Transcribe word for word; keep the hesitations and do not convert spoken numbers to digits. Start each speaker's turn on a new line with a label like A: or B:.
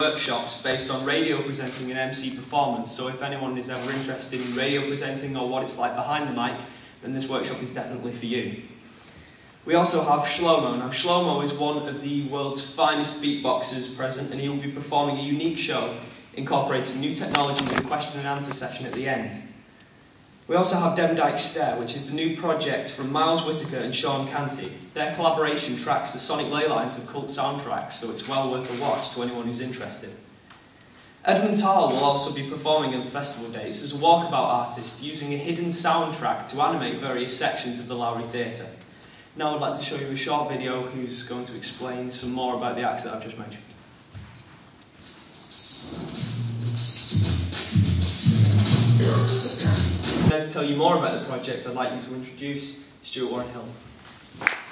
A: workshops based on radio presenting and M C performance, so if anyone is ever interested in radio presenting or what it's like behind the mic, then this workshop is definitely for you. We also have Shlomo. Now Shlomo is one of the world's finest beatboxers present, and he will be performing a unique show incorporating new technology with a question and answer session at the end. We also have Demdike Stare, which is the new project from Miles Whitaker and Sean Canty. Their collaboration tracks the sonic ley lines of cult soundtracks, so it's well worth a watch to anyone who's interested. Edmund Hall will also be performing on the festival days as a walkabout artist, using a hidden soundtrack to animate various sections of the Lowry Theatre. Now I'd like to show you a short video who's going to explain some more about the acts that I've just mentioned. Now to tell you more about the project, I'd like you to introduce Stuart Warren Hill.